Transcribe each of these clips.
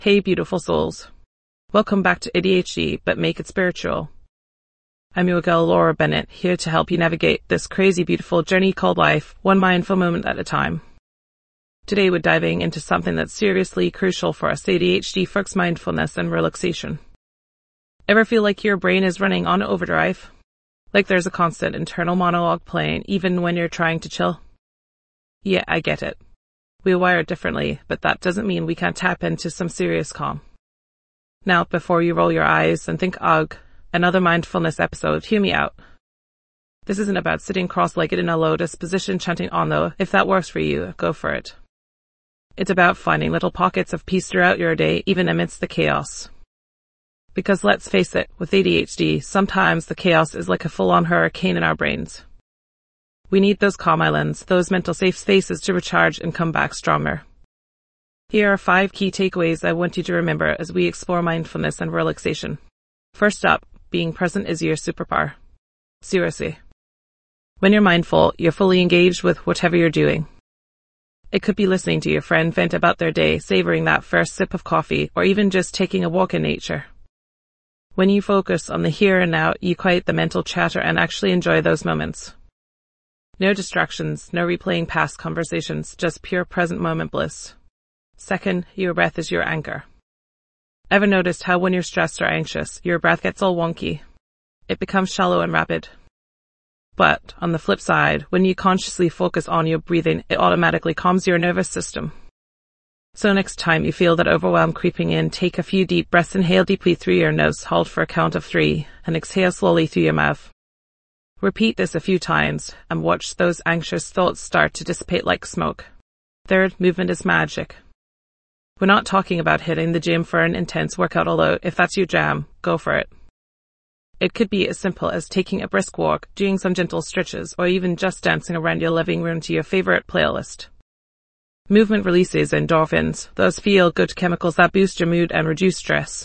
Hey, beautiful souls. Welcome back to ADHD, but make it spiritual. I'm your girl, Laura Bennett, here to help you navigate this crazy, beautiful journey called life, one mindful moment at a time. Today we're diving into something that's seriously crucial for us ADHD folks: mindfulness and relaxation. Ever feel like your brain is running on overdrive? Like there's a constant internal monologue playing even when you're trying to chill? Yeah, I get it. We're wired differently, but that doesn't mean we can't tap into some serious calm. Now, before you roll your eyes and think, ugh, another mindfulness episode, hear me out. This isn't about sitting cross-legged in a lotus position chanting on, though. If that works for you, go for it. It's about finding little pockets of peace throughout your day, even amidst the chaos. Because let's face it, with ADHD, sometimes the chaos is like a full-on hurricane in our brains. We need those calm islands, those mental safe spaces to recharge and come back stronger. Here are 5 key takeaways I want you to remember as we explore mindfulness and relaxation. First up, being present is your superpower. Seriously. When you're mindful, you're fully engaged with whatever you're doing. It could be listening to your friend vent about their day, savoring that first sip of coffee, or even just taking a walk in nature. When you focus on the here and now, you quiet the mental chatter and actually enjoy those moments. No distractions, no replaying past conversations, just pure present moment bliss. Second, your breath is your anchor. Ever noticed how when you're stressed or anxious, your breath gets all wonky? It becomes shallow and rapid. But, on the flip side, when you consciously focus on your breathing, it automatically calms your nervous system. So next time you feel that overwhelm creeping in, take a few deep breaths, inhale deeply through your nose, hold for a count of 3, and exhale slowly through your mouth. Repeat this a few times, and watch those anxious thoughts start to dissipate like smoke. Third, movement is magic. We're not talking about hitting the gym for an intense workout, although if that's your jam, go for it. It could be as simple as taking a brisk walk, doing some gentle stretches, or even just dancing around your living room to your favorite playlist. Movement releases endorphins, those feel-good chemicals that boost your mood and reduce stress.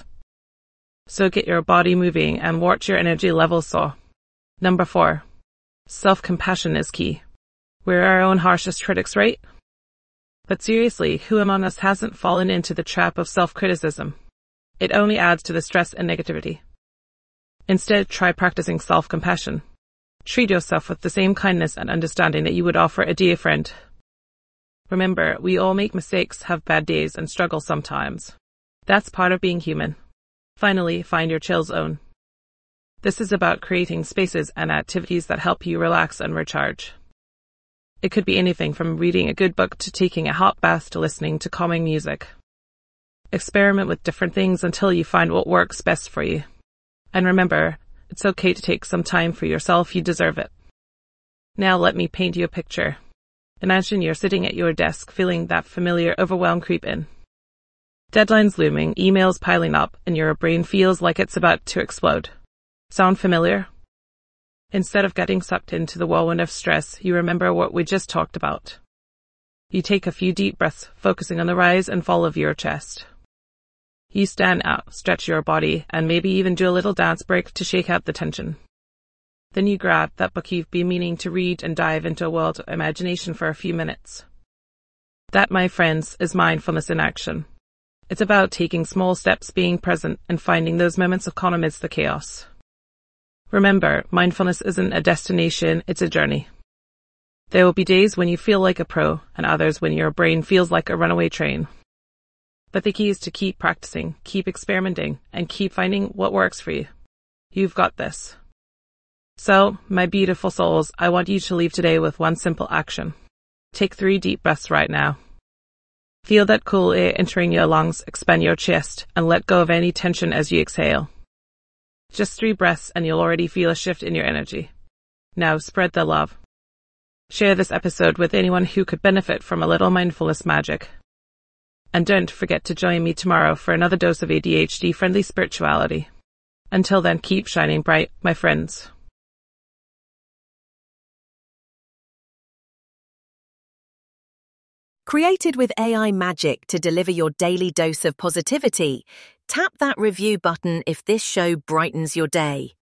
So get your body moving and watch your energy levels soar. Number 4. Self-compassion is key. We're our own harshest critics, right? But seriously, who among us hasn't fallen into the trap of self-criticism? It only adds to the stress and negativity. Instead, try practicing self-compassion. Treat yourself with the same kindness and understanding that you would offer a dear friend. Remember, we all make mistakes, have bad days, and struggle sometimes. That's part of being human. Finally, find your chill zone. This is about creating spaces and activities that help you relax and recharge. It could be anything from reading a good book to taking a hot bath to listening to calming music. Experiment with different things until you find what works best for you. And remember, it's okay to take some time for yourself, you deserve it. Now let me paint you a picture. Imagine you're sitting at your desk feeling that familiar overwhelm creep in. Deadlines looming, emails piling up, and your brain feels like it's about to explode. Sound familiar? Instead of getting sucked into the whirlwind of stress, you remember what we just talked about. You take a few deep breaths, focusing on the rise and fall of your chest. You stand up, stretch your body, and maybe even do a little dance break to shake out the tension. Then you grab that book you've been meaning to read and dive into a world of imagination for a few minutes. That, my friends, is mindfulness in action. It's about taking small steps, being present, and finding those moments of calm amidst the chaos. Remember, mindfulness isn't a destination, it's a journey. There will be days when you feel like a pro, and others when your brain feels like a runaway train. But the key is to keep practicing, keep experimenting, and keep finding what works for you. You've got this. So, my beautiful souls, I want you to leave today with one simple action. Take 3 deep breaths right now. Feel that cool air entering your lungs, expand your chest, and let go of any tension as you exhale. Just 3 breaths and you'll already feel a shift in your energy. Now spread the love. Share this episode with anyone who could benefit from a little mindfulness magic. And don't forget to join me tomorrow for another dose of ADHD-friendly spirituality. Until then, keep shining bright, my friends. Created with AI magic to deliver your daily dose of positivity, tap that review button if this show brightens your day.